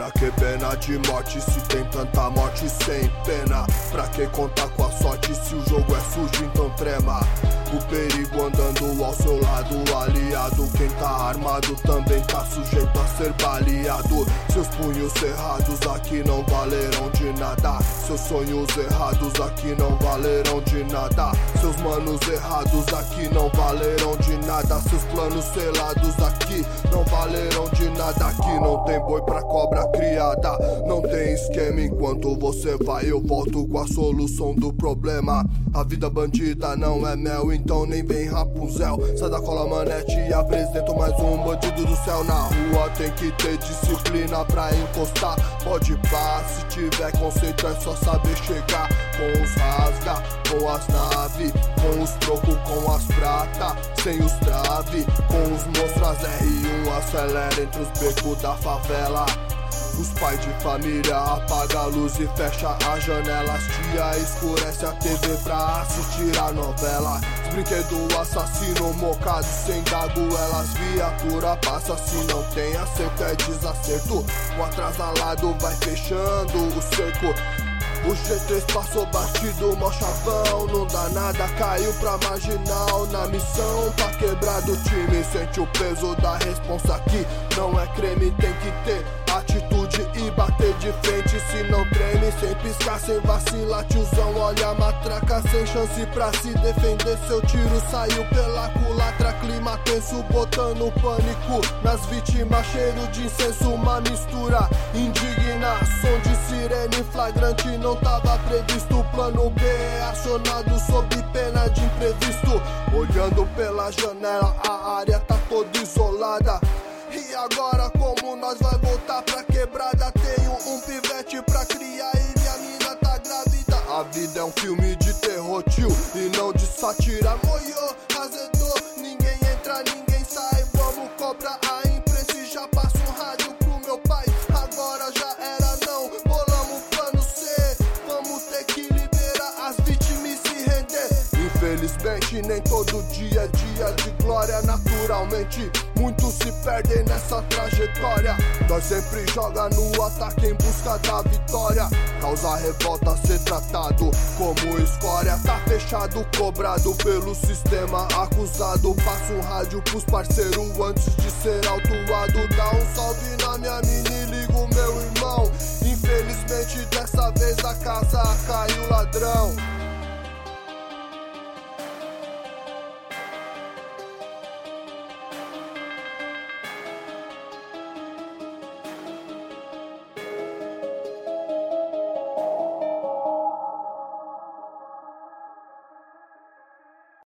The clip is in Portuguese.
Pra que pena de morte se tem tanta morte sem pena? Pra que contar com a sorte se o jogo é sujo, então trema? O perigo andando ao seu lado, aliado. Quem tá armado também tá sujeito a ser baleado. Seus punhos cerrados aqui não valerão de nada. Seus sonhos errados aqui não valerão de nada. Seus manos errados aqui não valerão de nada. Seus planos selados aqui não valerão de nada. Aqui não tem boi pra cobra criada. Não tem esquema, enquanto você vai eu volto com a solução do problema. A vida bandida não é mel, então nem vem Rapunzel. Sai da cola manete e apresento mais um bandido do céu. Na rua tem que ter disciplina pra encostar. Pode pá, se tiver conceito é só saber chegar. Com os rasga, com as naves, com os trocos, com as prata, sem os trave, com os monstros R1 acelera entre os becos da favela. Os pais de família apaga a luz e fecha as janelas. Tia escurece a TV pra assistir a novela. Os brinquedos assassino mocado sem dagoelas. Viatura passa se não tem acerto é desacerto. O atrasalado vai fechando o cerco. O G3 passou batido, mó chavão. Não dá nada, caiu pra marginal. Na missão pra quebrar do time. Sente o peso da responsa aqui. Não é creme, tem que ter atitude e bater de frente. Se não treme, sem piscar, sem vacilar. Tiozão, olha a matraca, sem chance pra se defender. Seu tiro saiu pela culatra. Clima tenso, botando pânico nas vítimas. Cheiro de incenso, uma mistura indigna. Som de sirene flagrante, não tava previsto. Plano B é acionado sob pena de imprevisto. Olhando pela janela, a área tá toda isolada. E agora como nós vai voltar pra quebrada? Tenho um pivete pra criar e minha mina tá grávida. A vida é um filme de terror, tio, e não de sátira. Moiô, azedou, ninguém entra, ninguém sai. Vamos cobrar a imprensa e já passa um rádio pro meu pai. Agora já era não, bolamos plano C. Vamos ter que liberar as vítimas e se render. Infelizmente nem todo dia é dia de glória. Naturalmente muitos se perdem nessa trajetória. Nós sempre joga no ataque em busca da vitória. Causa revolta ser tratado como escória. Tá fechado, cobrado pelo sistema acusado. Passa um rádio pros parceiros antes de ser autuado. Dá um salve na minha mina e ligo meu irmão. Infelizmente dessa vez a casa caiu ladrão.